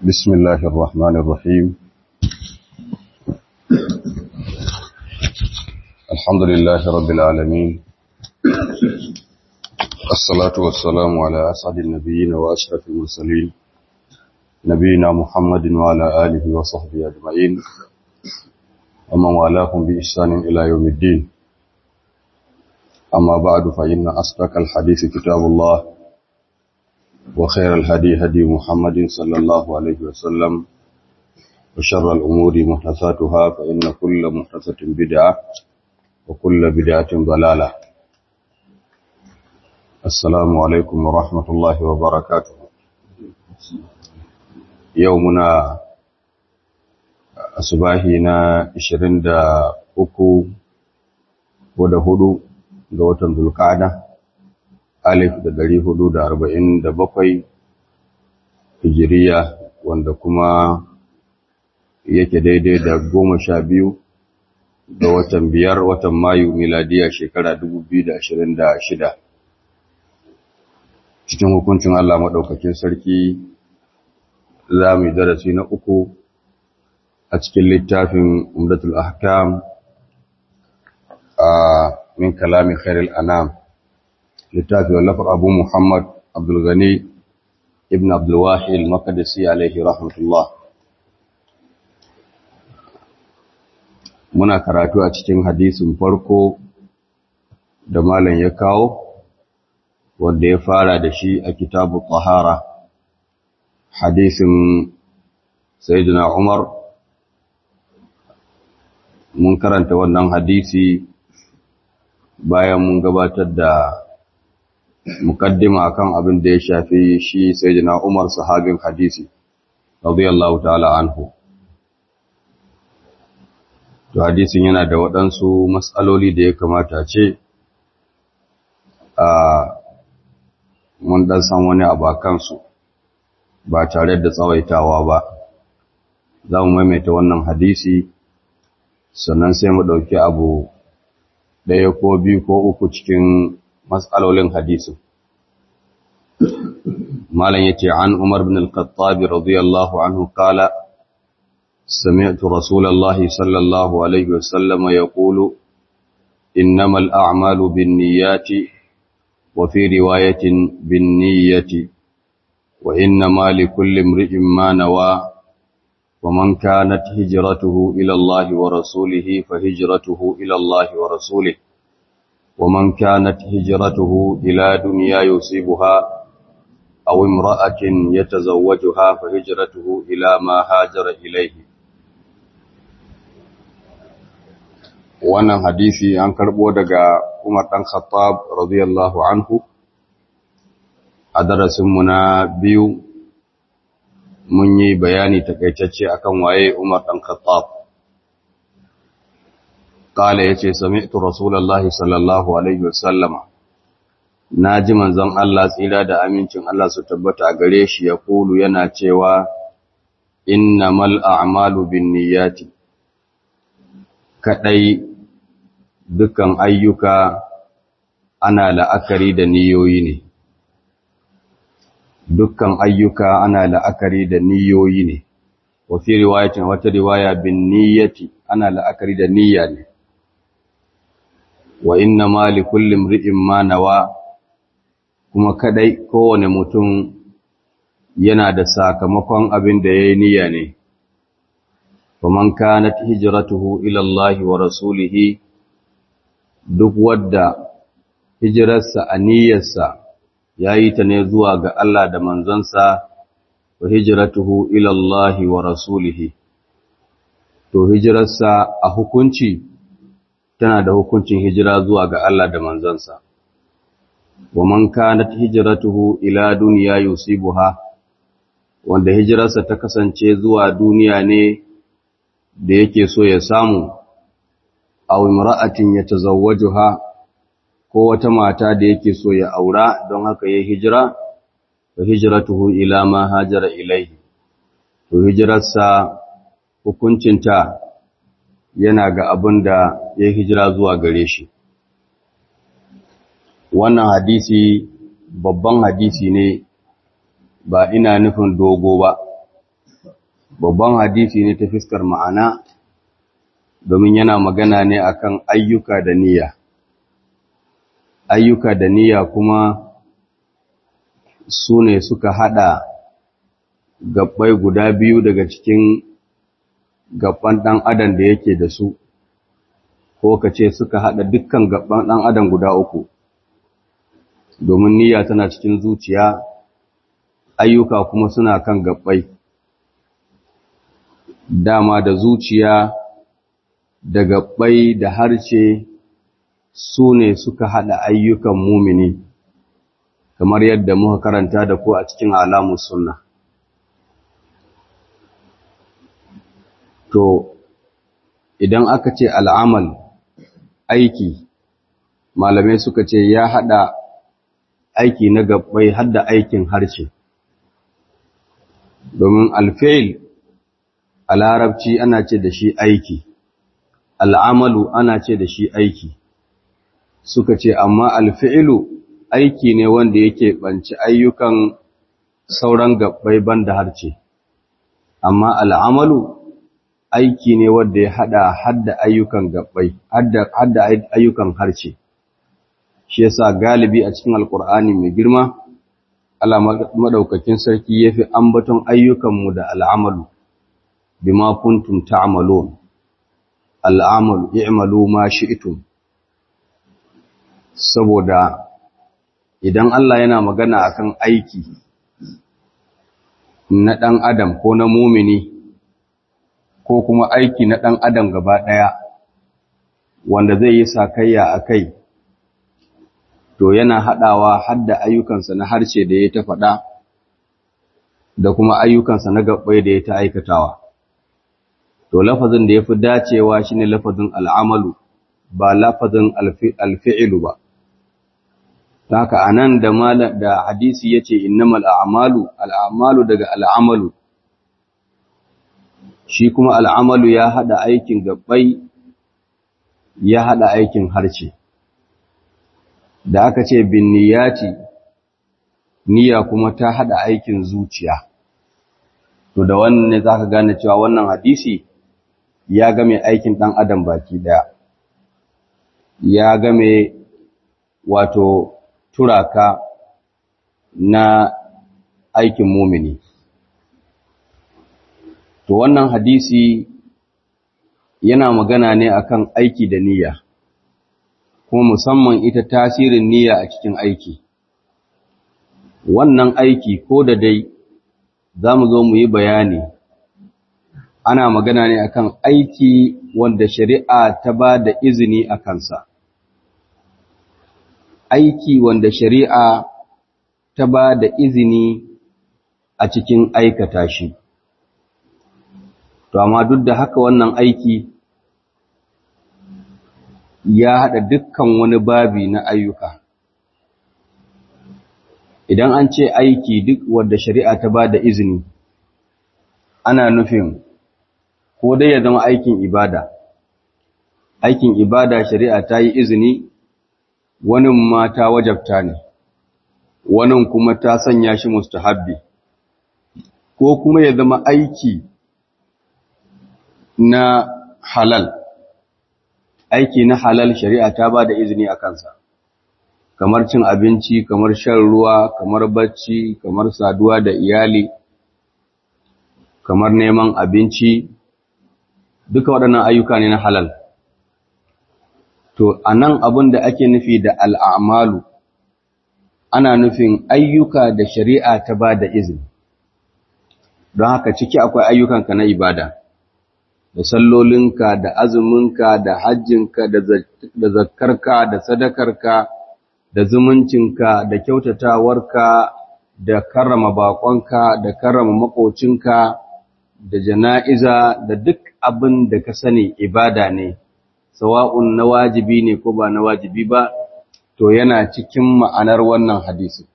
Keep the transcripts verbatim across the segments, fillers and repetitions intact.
بسم الله الرحمن الرحيم. الحمد لله رب العالمين، الصلاة والسلام على أسعد النبيين وأشرف المرسلين نبينا محمد وعلى آله وصحبه أجمعين ومن والاهم بإحسان إلى يوم الدين. أما بعد، فإن أصدق الحديث كتاب الله، وخير الهدي هدي محمد صلى الله عليه وسلم، وشر الأمور محدثاتها، فإن كل محدثة بدعة وكل بدعة ضلالة. السلام عليكم ورحمة الله وبركاته. يومنا أصباحنا عشرين دا أكو ودا هدو ga watan Zulqa'ada alif da dari hudu da arba'in da bakwai hijiriya, wanda kuma yake daidai da goma sha biyu ga watan biyar watan Mayu miladiya shekara dubu biyu da ashirin da shida. Cikin hukuncin Allah maɗaukakin sarki za mu yi darasi na uku a cikin littafin Umdatul Ahkam a min kalami khairil anam, littafi wallafar Abu Muhammad Abdul Ghani ibn Abdul Wahid al-Maqdisi alaihi rahmatullah. Muna karatu a cikin hadisin farko da malam ya kawo, wanda ya fara da shi a kitabu tahara, hadisin Sayyidina Umar. Mun karanta wannan hadisi bayan mun gabatar da mukaddima akan abin da ya shafi shi Sayyidina Umar, sahabin hadisi radiyallahu ta'ala anhu. To hadisin yana da waɗansu matsaloli da ya kamata ce a mun dan san wani abu akan su ba tare da tsawaitawa ba. Za mu maimaita wannan hadisi, sannan sai mu ɗauki abu ɗaya ko biyu ko uku cikin matsalolin hadisin. Malam yace, an Umar bin al-Khattab radiyallahu anhu qala sami'tu Rasulullahi sallallahu alaihi wasallam yaqulu innamal a'malu binniyati wa fi riwayatin binniyati wa innama likulli imri'in ma nawa ومن كانت هجرته إلى الله ورسوله فهجرته إلى الله ورسوله ومن كانت هجرته إلى دنيا يصيبها أو امرأة يتزوجها فهجرته إلى ما هاجر إليه. wannan hadisi an karbo daga Umar dan Khattab radiyallahu anhu a darasin mu na biyu. Mun yi bayani takaitacce akan waye Umar dan Khattab. Kala yace, sami'tu Rasulullahi sallallahu alaihi wasallama, naji manzon Allah tsira da amincin Allah su tabbata gare shi ya kulu yana cewa, innamal a'malu binniyati, kadai dukan ayyuka ana la'akari da niyoyi ne. Dukkan ayyuka ana la'akari da niyoyi ne, wa fi riwayatin wata riwaya bin niyyati, ana la'akari da niyya ne. Wa inna ma li kulli imri'in ma nawa, kuma kadai kowane mutum yana da sakamakon abin da yayi niyya ne. Fa man kanat hijratuhu ila Allah wa rasulihi, duk wadda hijrarsa a niyyarsa ya yi ta ne zuwa ga Allah da manzansa, wa hijratuhu ila Allah wa rasulihi, to hijirarsa a hukunci tana da hukuncin hijira zuwa ga Allah da manzansa. Wa man kanat hijratuhu ila dunya yusibuha, wanda hijirarsa ta kasance zuwa duniya ne da yake so ya samu, aw imra'atin yatazawwajuha, ko wata mata da yake so ya aura don haka ya hijira, wa hijratuhu ila ma hajara ilaihi, to hijirarsa hukuncinta yana ga abin da ya hijira zuwa gare shi. Wannan hadisi babban hadisi ne, ba ina nufin dogo ba, babban hadisi ne ta fiskar ma'ana, domin yana magana ne akan ayyuka da niyya. Ayyuka da niyya kuma su ne suka hada gabbai guda biyu daga cikin gabban ɗan adam da yake da su, ko ka ce suka hada dukkan gabban ɗan adam guda uku, domin niyya tana cikin zuciya, ayyuka kuma suna kan gabbai. Dama da zuciya da gabbai da harce su ne suka hada ayyukan mumini, kamar yadda muka karanta da ku a cikin alamus sunna. To, idan aka ce al'amal aiki, malamai suka ce ya hada aiki na gabbai hadda aikin harshe. Domin alfa'il a larabci ana ce da shi aiki, al'amalu ana ce da shi aiki. Suka ce, amma alfi'ilu aiki ne wanda yake ɓanci ayyukan sauran gabbai banda harce, amma al'amalu aiki ne wanda ya hada hadda ayyukan gabbai, hadda, hadda ayyukan harce. Shi yasa galibi a cikin Alƙur'ani mai girma, Allah madaukakin sarki yafi ambaton ayyukanmu da al'amalu, bima kuntum ta'malun. Al'amalu i'malu ma shi'tum. Saboda idan Allah yana magana akan aiki na ɗan adam ko na mumini, ko kuma aiki na ɗan adam gaba ɗaya wanda zai yi sakayya a kai, to yana haɗawa hadda ayyukansa na harshe da ya ta faɗa da kuma ayyukansa na gabbai da ya ta aikatawa. To lafazin da ya fi dacewa shi ne lafazin al'amalu, ba lafazin alfi'ilu ba. Ta haka a nan da hadisi ya ce innamal a'malu, al'amalu daga al'amalu, shi kuma al'amalu ya haɗa aikin gabbai, ya haɗa aikin harshe. Da aka ce bin niyyati, niyya kuma ta haɗa aikin zuciya. To da wannan ne za ka gane cewa wannan hadisi ya game aikin ɗan adam baki ɗaya, ya game wato turaka na aikin mumini. To wannan hadisi yana magana ne akan aiki da niyya, kuma musamman ita tasirin niyya a cikin aiki. Wannan aiki ko da dai za mu zo mu yi bayani, ana magana ne akan aiki wanda shari'a ta ba da izini a kansa. Aiki wanda shari'a ta ba da izini a cikin aikata shi. To, amma duk da haka wannan aiki ya haɗa dukkan wani babi na ayyuka. Idan an ce aiki duk wanda shari'a ta ba da izini, ana nufin ko dai ya zama aikin ibada. Aikin ibada shari'a ta yi izini, wani ma ta wajabta ne, wani kuma ta sanya shi mustahabbi, ko kuma ya zama aiki na halal. Aiki na halal shari'a ta ba da izini a kansa, kamar cin abinci, kamar shan ruwa, kamar bacci, kamar saduwa da iyali, kamar neman abinci, duka waɗannan ayyuka ne na halal. To, a nan abin da ake nufi da al'amalu, ana nufin ayyuka da shari'a ta ba da izini. Don haka ciki akwai ayyukanka na ibada, da sallolinka, da azuminka, da hajjinka, da zakkarka, da sadakarka, da zumuncinka, da kyautatawarka, da karrama baƙonka, da karrama maƙocinka, da jana'iza, da duk abin da ka sani ibada ne, sawa'un na wajibi ne ko ba na wajibi ba, to yana cikin ma'anar wannan hadisi.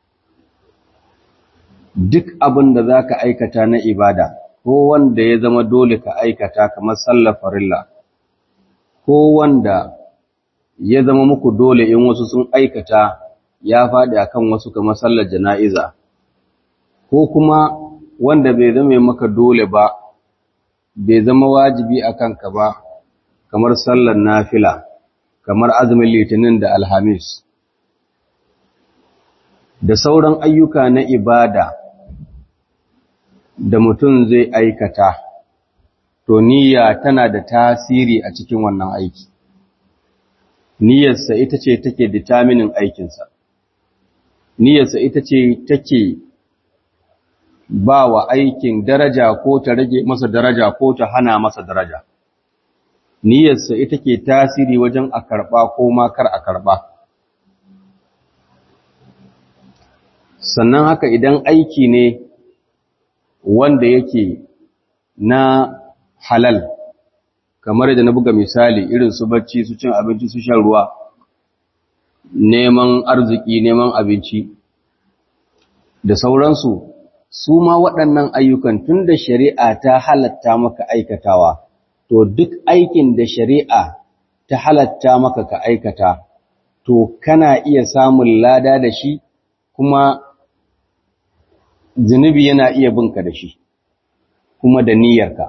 Duk abin da za ka aikata na ibada, ko wanda ya zama dole ka aikata kamar sallar farilla, ko wanda ya zama muku dole in wasu sun aikata ya faɗi akan wasu kamar sallar jana'iza, ko kuma wanda bai zama maka dole ba, bai zama wajibi a kanka ba, kamar sallar nafila, kamar azumin litinin da alhamis, da sauran ayyuka na ibada da mutum zai aikata, to niyya tana da tasiri a cikin wannan aiki. Niyyarsa ita ce take determining aikinsa. Niyyarsa ita ce take ba wa aikin daraja ko ta rage masa daraja ko ta hana masa daraja. Niyyarsa ita ke tasiri wajen a karɓa ko ma kar a karɓa. Sannan haka idan aiki ne wanda yake na halal, kamar da na buga misali irin su bacci, su cin abinci, su shan ruwa, neman arziki, neman abinci da sauransu, su ma waɗannan ayyukan tun da shari'a ta halatta maka aikatawa, to duk aikin da shari'a ta halatta maka ka aikata, to kana iya samun lada da shi, kuma zunubi yana iya binka da shi, kuma da niyyarka.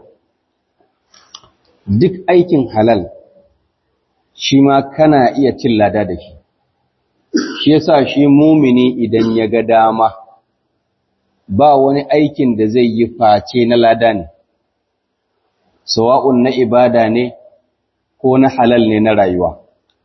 Duk aikin halal shi ma kana iya cin lada da shi. Shi yasa shi mumini idan ya ga dama, ba wani aikin da zai yi face na lada ne, sawa'un na ibada ne ko na halal ne na rayuwa.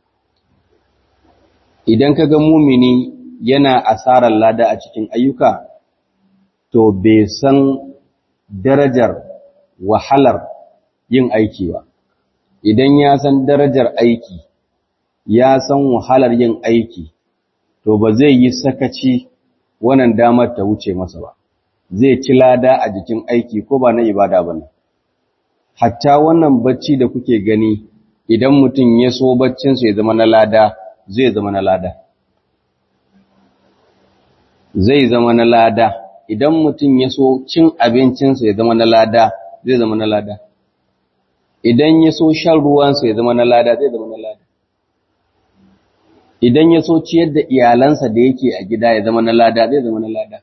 Idan ka ga mumini yana asarar lada a cikin ayyuka, to bai san darajar wahalar yin aiki ba. Idan ya san darajar aiki, ya san wahalar yin aiki, to ba zai yi sakaci wannan damar ta wuce masa ba. Zai ci lada a jikin aiki ko ba na ibada ba ne. Hatta wannan bacci da kuke gani, idan mutum ya so baccinsa ya zama na lada, zai zama na lada. Zai zama na lada. Idan mutum ya so cin abincinsa ya zama na lada, zai zama na lada. Idan ya so shan ruwansa ya zama na lada, zai zama na lada. Idan ya so ciyar da iyalansa da yake a gida ya zama na lada, zai zama na lada.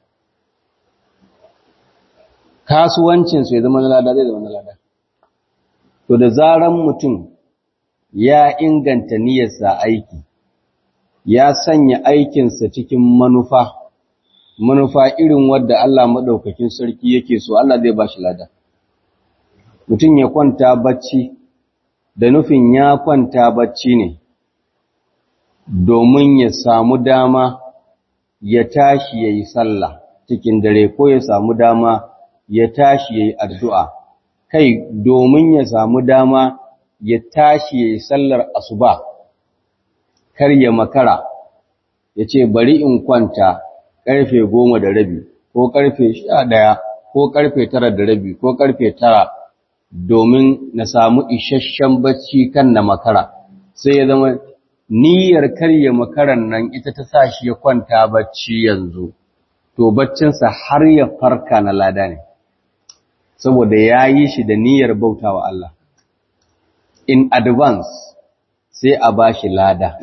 Kasuwancinsa ya zama na lada, zai zama na lada. To da zaran mutum ya inganta niyyarsa aiki, ya sanya aikinsa cikin manufa, manufa irin wadda Allah maɗaukakin sarki yake so, Allah zai ba shi lada. Mutum ya kwanta bacci, da nufin ya kwanta bacci ne, domin ya samu dama ya tashi ya yi sallah cikin dare, ko ya samu dama ya tashi ya yi addu'a, kai domin ya samu dama ya tashi ya yi sallar asuba, kar ya makara, ya ce bari in kwanta ƙarfe goma da rabi, ko ƙarfe sha ɗaya, ko ƙarfe tara da rabi, ko ƙarfe tara, domin na samu isasshen bacci kan na makara. Sai ya zama niyyar karya makaran nan ita ta sa shi ya kwanta bacci yanzu, to baccinsa har ya farka na lada ne, saboda ya yi shi da niyyar bautawa Allah. In advance sai a ba shi lada.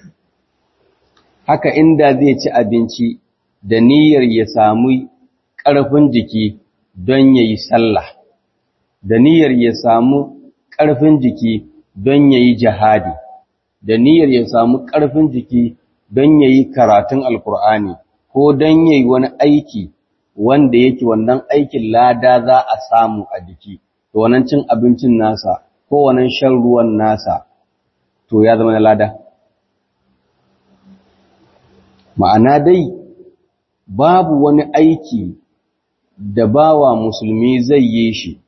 Haka inda zai ci abinci da niyyar ya samu ƙarfin jiki don ya yi sallah, da niyyar ya samu ƙarfin jiki don ya yi jihadi, da niyyar ya samu ƙarfin jiki don ya yi karatun Alƙur'ani, ko don ya yi wani aiki wanda yake wannan aikin lada za a samu a jiki, to wannan cin abincin nasa ko wannan shan ruwan nasa, to ya zama na lada. Ma'ana dai, babu wani aiki da bawa musulmi zai yi shi,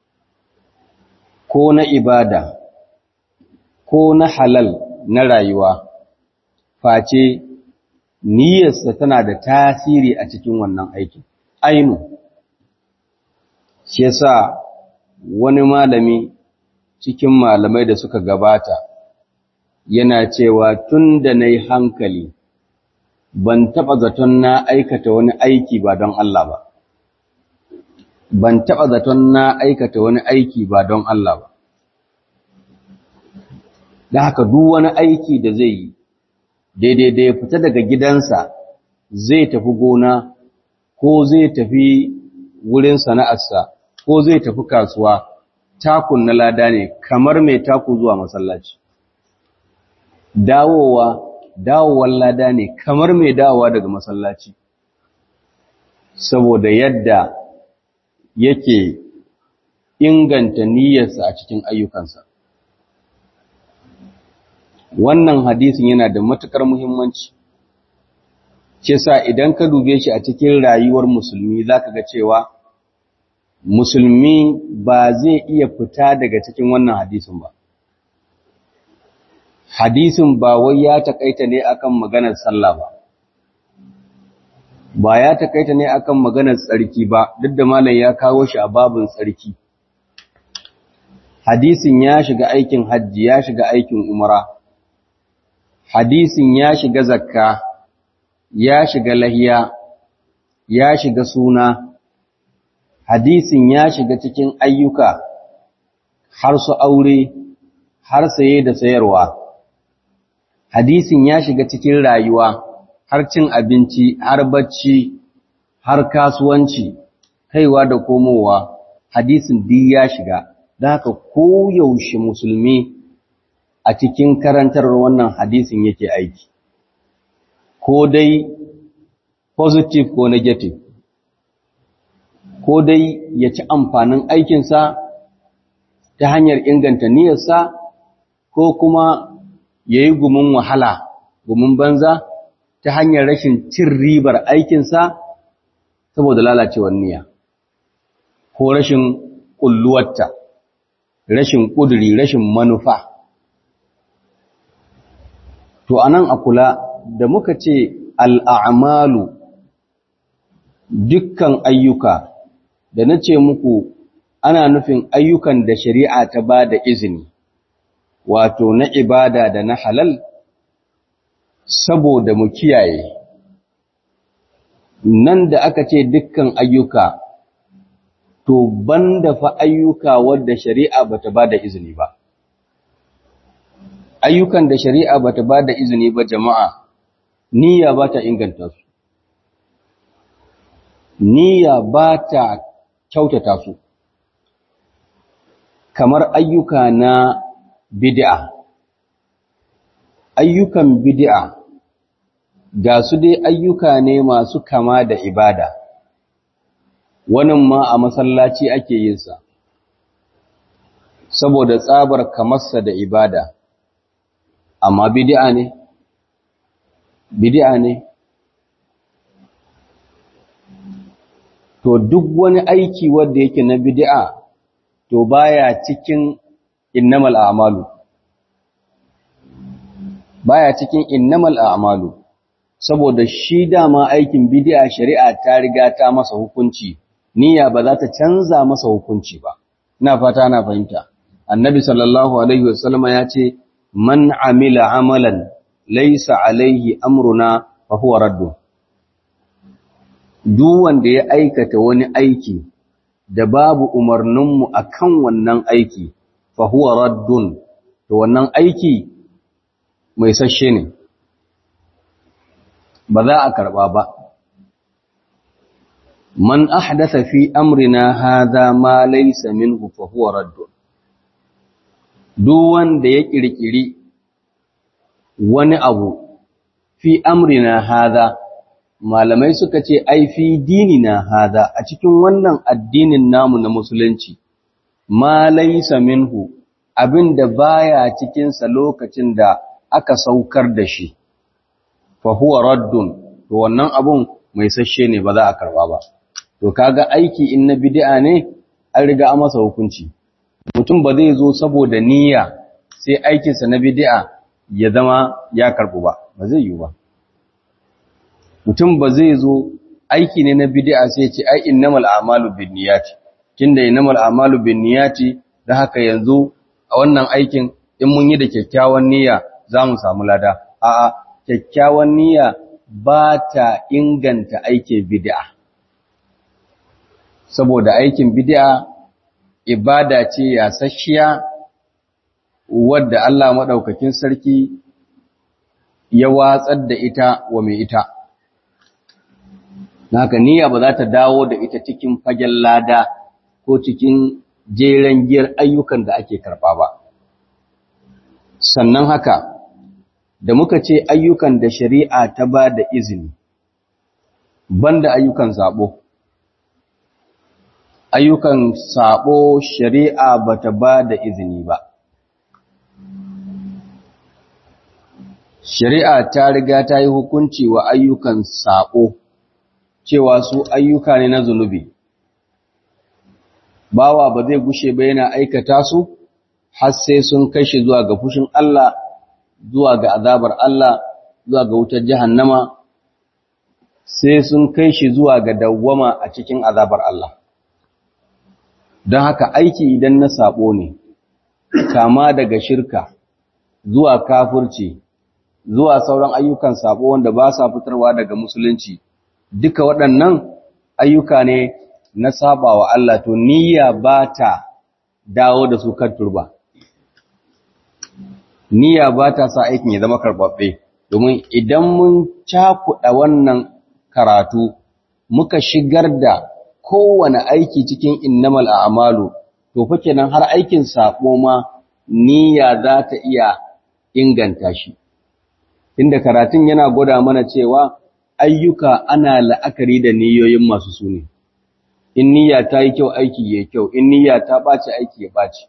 ko na ibada, ko na halal na rayuwa, face niyyarsa tana da tasiri a cikin wannan aikin. Ainu, shi yasa wani malami cikin malamai da suka gabata yana cewa tun da na yi hankali, ban taɓa zaton na aikata wani aiki ba don Allah ba. Ban taɓa zaton na aikata wani aiki ba don Allah ba. Da haka duk wani aiki da zai yi, daidai da ya fita daga gidansa zai tafi gona, ko zai tafi wurin sana'arsa ko zai tafi kasuwa takun na lada ne kamar mai taku zuwa masallaci. Dawowa, dawowar lada ne kamar mai dawowa daga masallaci. Saboda yadda yake inganta niyyarsa a cikin ayyukansa. Wannan hadisin yana da matuƙar muhimmanci. Ce sa idan ka dube shi a cikin rayuwar musulmi za ka ga cewa musulmi ba zai iya fita daga cikin wannan hadisin ba. Hadisin ba wai ya takaita ne akan maganar sallah ba. Ba ya takaita ne akan maganar tsarki ba, duk da malam ya kawo shi a babin tsarki. Hadisin ya shiga aikin hajji, ya shiga aikin umara. Hadisin ya shiga zakka, ya shiga lahiya, ya shiga suna. Hadisin ya shiga cikin ayyuka har su aure, har saye da sayarwa. Hadisin ya shiga cikin rayuwa, har cin abinci, har bacci, har kasuwanci, kaiwa da komowa. Hadisin duk ya shiga. Da haka koyaushe musulmi a cikin karantar wannan hadisin yake aiki, ko dai positive ko negative, ko dai ya ci amfanin aikinsa ta hanyar inganta niyyarsa, ko kuma ya yi gumin wahala, gumin banza ta hanyar rashin cin ribar aikinsa saboda lalacewar niyya, ko rashin ƙulluwarta, rashin ƙuduri, rashin manufa. To anan a kula da muka ce al'amalu dukkan ayyuka, da na ce muku ana nufin ayyukan da shari'a ta ba da izini, wato na ibada da na halal, saboda mu kiyaye. Nan da aka ce dukkan ayyuka, to banda fa ayyuka wadda shari'a bata ba da izini ba. Ayyukan da shari'a bata ba da izini ba jama'a, niyya ba ta inganta su. Niyya ba ta kyautata su. Kamar ayyuka na bid'a. Ayyukan bid'a ga su dai ayyuka ne masu kama da ibada. Wannan ma a masallaci ake yin sa, saboda tsabar kamarsa da ibada, amma bid'a ne, bid'a ne. To duk wani aiki wanda yake na bid'a, to baya cikin innamal a'malu, baya cikin innamal a'malu, saboda shi dama aikin bid'a shari'a ta riga ta masa hukunci. Niyya ba za ta canza masa hukunci ba. Ina fata ana fahimta. Annabi sallallahu alaihi wasallam ya ce, "Man amila amalan laysa alaihi amruna fa huwa raddu." Duk wanda ya aikata wani aiki da babu umarninmu akan wannan aiki, fa huwa raddun. To wannan aiki mai sashe ne. Ba za a karba ba. Man ahdatha fi amrina hadha ma laysa minhu fa huwa radd. Duk wanda ya kirkiri wani abu fi amrina hadha, malamai suka ce ai fi dinina hadha, a cikin wannan addinin namu na musulunci, ma laysa minhu, abinda baya cikin sa lokacin da aka saukar da shi, fa huwa raddun. To wannan abun mai sashe ne, ba za a karba ba. To kaga aiki in na bid'a ne, an riga an masa hukunci. Mutum ba zai zo saboda niyya sai aikinsa na bid'a ya zama ya karbu ba, ba zai yi ba. Mutum ba zai zo aiki ne na bid'a sai ya ce ai innamal a'malu binniyati. Tunda innamal a'malu binniyati, da haka yanzu a wannan aikin in mun yi da kyakkyawan niyya za mu samu lada. A'a, kyakkyawan niyya ba ta inganta aikin bid'a. Saboda aikin bid'a ibada ce yasasshiya wadda Allah madaukakin sarki ya watsar da ita wa mai ita. haka niyya ba za ta dawo da ita cikin fagen lada ko cikin jeren giyar ayyukan da ake karɓa ba. Sannan haka, da muka ce ayyukan da shari'a ta ba da izini, banda ayyukan saɓo. Ayyukan saɓo shari'a ba ta ba da izini ba. Shari'a ta riga ta yi hukunci wa ayyukan saɓo, cewa su ayyuka ne na zunubi. Bawa ba zai gushe ba yana aikata su, har sai sun kai shi zuwa ga fushin Allah, zuwa ga azabar Allah, zuwa ga wutar jahannama, sai sun kai shi zuwa ga dawwama a cikin azabar Allah. Don haka aiki idan na saɓo ne, kama daga shirka, zuwa kafirci, zuwa sauran ayyukan saɓo wanda ba sa fitarwa daga musulunci, duka waɗannan ayyuka ne na saba wa Allah, to niyya ba ta dawo da su kan turba. Niyya ba ta sa aikin ya zama karɓaɓɓe, domin idan mun cakuɗa wannan karatu, muka shigar da kowane aiki cikin innamal a'malu, to fa kenan har aikin sabo ma niyya za ta iya inganta shi. Inda karatun yana gwada mana cewa ayyuka ana la'akari da niyoyin masu su ne. In niyya ta yi kyau aiki ya kyau, in niyya ta ɓaci aiki ya ɓaci.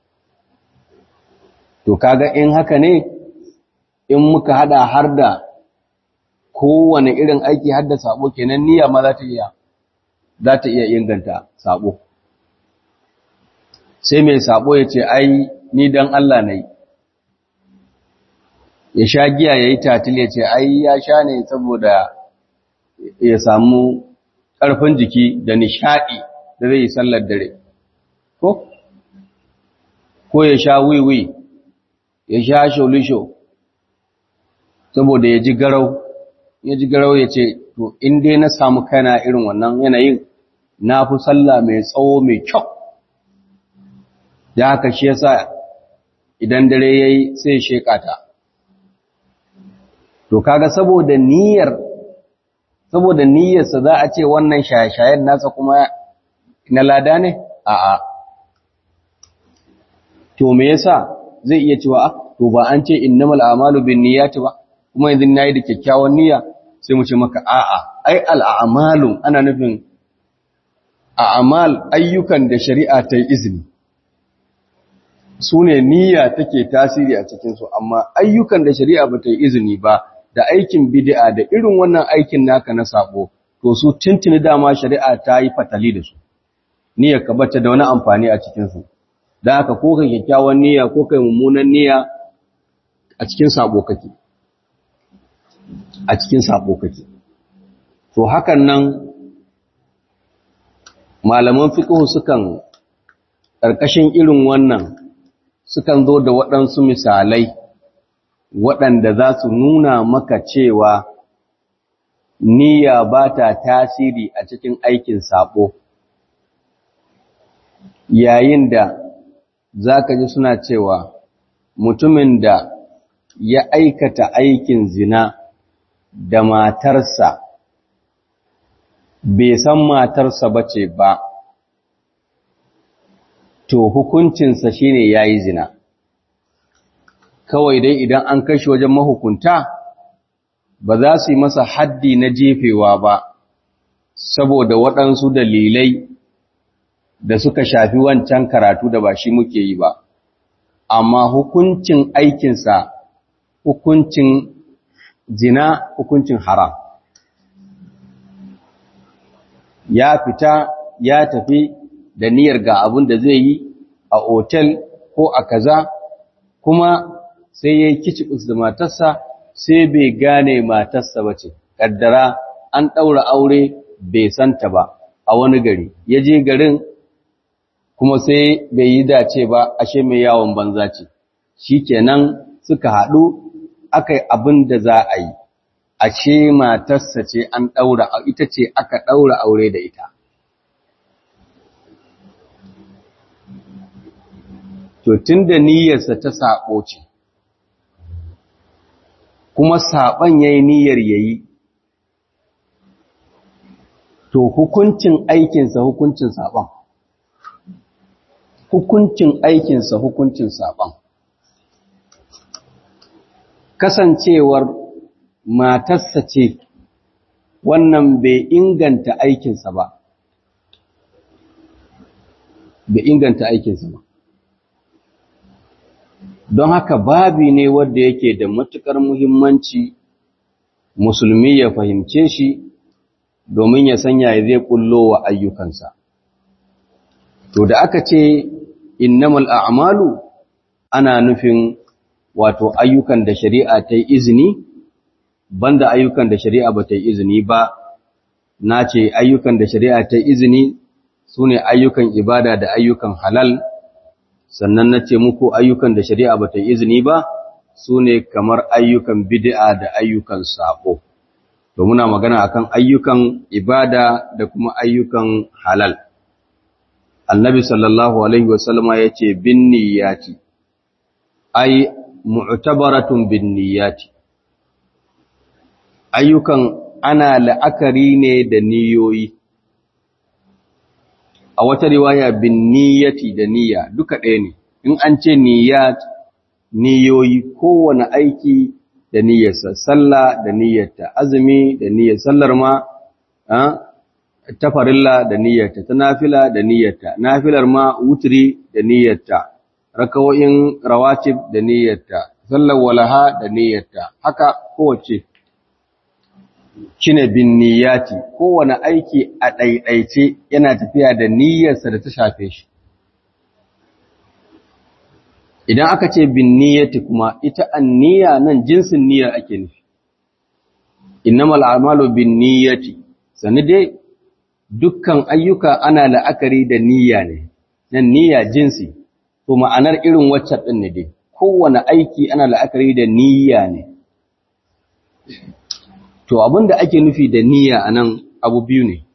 To kaga in haka ne, in muka hada har da kowane irin aiki har da sabo kenan niyya ma za ta iya za ta iya inganta sabo. Sai mai sabo ya ce ai ni dan Allah nayi. Ya sha giya yayi tatil ya ce ai ya sha ne saboda ya samu ƙarfin jiki da nishadi da zai yi sallar dare. Ko ko ya sha wiwi, ya sha sholisho saboda ya ji garau, ya ji garau ya ce to in dai na samu kaina irin wannan yanayin na fi sallah mai tsawo mai kyau. Da haka shi yasa idan dare yayi sai shekata. To kaga saboda niyyar saboda niyyarsa za a ce wannan shaye-shayen nasa kuma na lada ne? A'a. To me yasa zai iya cewa to ba an ce innamal a'malu binniyati ba, kuma yanzu nayi da kyakkyawan niyya sai mu ce maka a'a, ai al'amalu ana nufin a'mal ayyukan da shari'a ta yi izini. Su ne niyya take tasiri a cikinsu, amma ayyukan da shari'a ba ta yi izini ba, da aikin bid'a da irin wannan aikin naka na sabo, to su tuntuni dama shari'a ta yi fatali da su. Niyyar ka bata da wani amfani a cikinsu. Da haka ko kai kyakkyawan niyya ko kai mummunan niyya a cikin sabo kake. A cikin sabo kake. To hakan nan malaman fiqh sukan ƙarƙashin irin wannan sukan zo da waɗansu misalai waɗanda za su nuna maka cewa niyya ba ta tasiri a cikin aikin saɓo, yayin da za ka ji suna cewa mutumin da ya aikata aikin zina da matarsa bai san matarsa ba ce ba, to hukuncinsa shine yayi zina. Kawai dai idan an kai shi wajen mahukunta ba za su yi masa haddi na jefewa ba, saboda waɗansu dalilai da suka shafi wancan karatu da ba shi muke yi ba, amma hukuncin aikinsa hukuncin zina, hukuncin haram. Ya fita ya tafi da niyyar ga abin da zai yi a otel ko a kaza, kuma sai ya yi kicikus da matarsa sai bai gane matarsa ba ce, ƙaddara an ɗaura aure bai santa ba a wani gari, ya je garin kuma sai bai yi dace ba, ashe mai yawon banza ce, shi kenan suka haɗu aka yi abin da za a yi, ashe matarsa ce an ɗaura, ita ce aka ɗaura aure da ita. To tun da niyyarsa ta saɓo ce, kuma saɓon ya yi niyyar ya yi, to hukuncin aikinsa hukuncin saɓon. Hukuncin aikinsa hukuncin saɓon. Kasancewar matarsa ce, wannan bai inganta aikinsa ba. Bai inganta aikinsa ba. Don haka babi ne wanda yake da matuƙar muhimmanci musulmi ya fahimce shi domin ya sanya ya zai kullo wa ayyukansa. To da aka ce innamal a'malu ana nufin wato ayyukan da shari'a ta yi izini banda ayyukan da shari'a ba ta yi izini ba. Na ce ayyukan da shari'a ta yi izini sune ayyukan ibada da ayyukan halal, sannan na ce muku ayyukan da shari'a ba ta yi izini ba su ne kamar ayyukan bid'a da ayyukan sabo. To muna magana akan ayyukan ibada da kuma ayyukan halal. Annabi sallallahu alaihi wasallama yace bin niyyati, ay mu'tabaratun bin niyyati. Ayyukan ana la'akari ne da niyoyi. A wata riwaya bin niyyati da niyya duka ɗaya ne. In an ce niyyat, niyoyi, kowane aiki da niyyarsa, sallah da niyyarta, azumi da niyyar sallar ma, ta farilla da niyyarta, ta nafila da niyyarta, nafilar ma wutri da niyyarta, rakawoyin rawatib da niyyarta, sallar walaha da niyyarta, haka kowace. Shine bin niyyati, kowane aiki a ɗaiɗaice yana tafiya da niyyarsa da ta shafe shi. Idan aka ce bin niyyati kuma ita an-niyya nan jinsin niyyar ake nufi. Innamal a'malu bin niyyati, sani dai dukkan ayyuka ana la'akari da niyya ne. Nan niyya jinsi, to ma'anar irin waccan din ne dai. Kowane aiki ana la'akari da niyya ne. To abinda ake nufi da niyya anan abu biyu ne.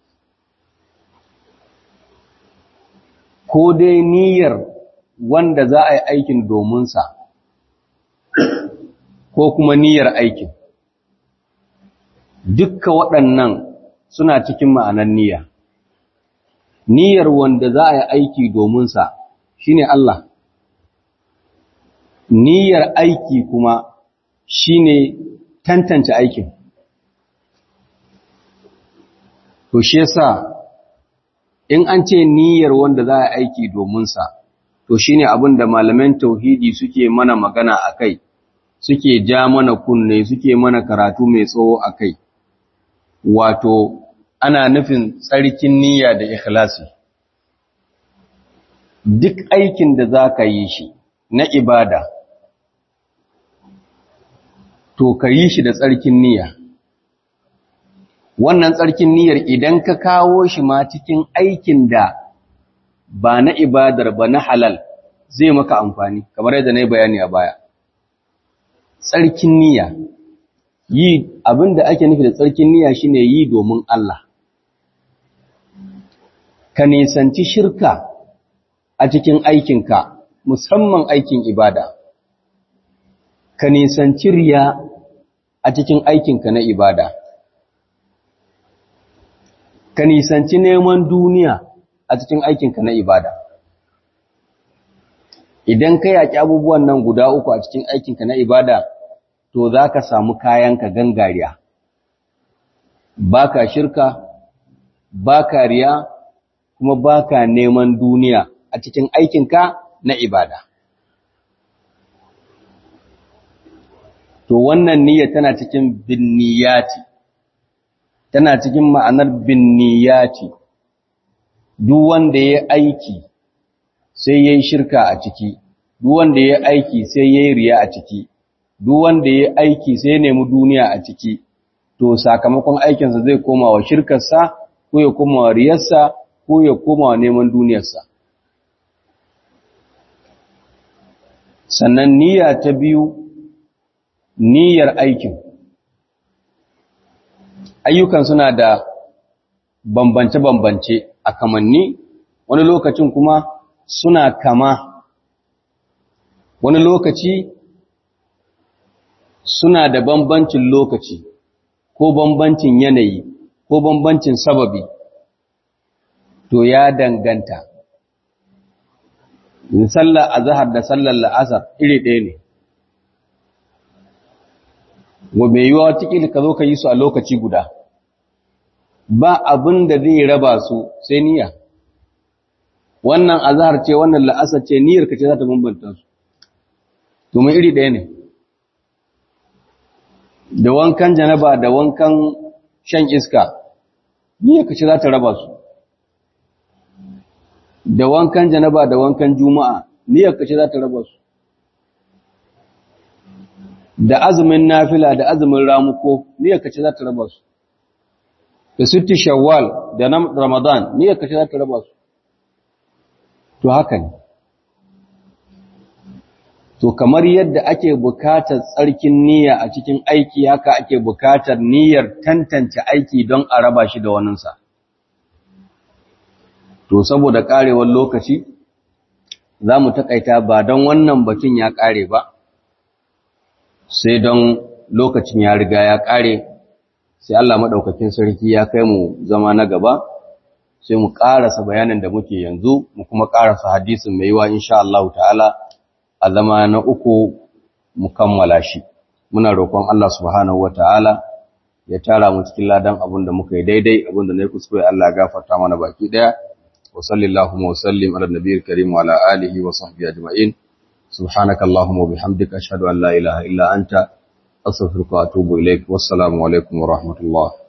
Ko dai niyyar wanda za a yi aikin dominsa, ko kuma niyyar aikin. Dukka waɗannan suna cikin ma'anar niyya. Niyyar wanda za a yi aiki dominsa shine Allah. Niyyar aiki kuma shine tantance aikin. To shi yasa in an ce niyyar wanda za a yi aiki dominsa, to shine abin da malaman tauhidi suke mana magana akai, suke ja mana kunne, suke mana karatu mai tsawo akai. Wato ana nufin tsarkin niyya da ikhlasi. Duk aikin da za ka yi shi na ibada, to ka yi shi da tsarkin niyya. Wannan tsarkin niyyar idan ka kawo shi ma cikin aikin da ba na ibadar ba na halal zai maka amfani, kamar yadda na yi bayani a baya. Tsarkin niyya, yi abin da ake nufi da tsarkin niyya shine yi domin Allah. Ka nisanci shirka a cikin aikinka, musamman aikin ibada. Ka nisanci riya a cikin aikinka na ibada. Ka nisanci neman duniya a cikin aikinka na ibada. Idan ka yaƙi abubuwan nan guda uku a cikin aikinka na ibada, to za ka samu kayanka gangariya. Ba ka shirka, ba ka riya, kuma ba ka neman duniya a cikin aikinka na ibada. To wannan niyya tana cikin binniyati, tana cikin ma'anar binniyati. Duk wanda ya aiki sai yayi shirka a ciki, duk wanda ya aiki sai yayi riya a ciki, duk wanda ya aiki sai ya nemi duniya a ciki, to sakamakon aikinsa zai koma wa shirkarsa, ko ya koma wa riyarsa, ko ya koma wa neman duniyarsa. Sannan niyya ta biyu, niyyar aikin. Ayyukan suna da bambance-bambance a kamanni, wani lokacin kuma suna kama, wani lokaci suna da bambancin lokaci ko bambancin yanayi, ko bambancin sababi to ya danganta. Sallar azhar da sallar la'asar iri ɗaya ne, wa mai yiwa watakila ka zo ka yi su a lokaci guda, ba abin da zai raba su sai niyya. Wannan azhar ce, wannan la'asar ce, niyyar ka ce za ta bambanta su, domin iri ɗaya ne. Da wankan janaba da wankan shan iska, niyyar ka ce za ta raba su. Da wankan janaba da wankan juma'a, niyyar ka ce za ta raba su. Da azumin nafila da azumin ramuko, niyyar ka ce za ta raba su. Da sitti shawwal da na ramadan, niyyar ka ce za ta raba su. To haka ne. To kamar yadda ake bukatar tsarkin niyya a cikin aiki, haka ake bukatar niyyar tantance aiki don a raba shi da waninsa. To saboda karewar lokaci za mu takaita ba don wannan batun ya kare ba, sai don lokacin ya riga ya kare, sai Allah maɗaukakin sarki ya kai mu zama na gaba, sai mu ƙarasa bayanin da muke yanzu, mu kuma ƙarasa hadisin mai yiwa insha Allah ta'ala a zama na uku mu kammala shi. Muna roƙon Allah subhanahu wa ta'ala ya tara mu cikin ladan abin da muka yi daidai, abin da na yi kuskure Allah ya gafarta mana baki ɗaya. Wa sallallahu wa sallim ala nabiyil karim wa ala alihi wa sahbihi ajma'in. Subhanaka Allahumma wa bihamdika ashhadu an la ilaha illa anta astaghfiruka wa atubu ilaik. Wassalamu alaikum wa rahmatullah.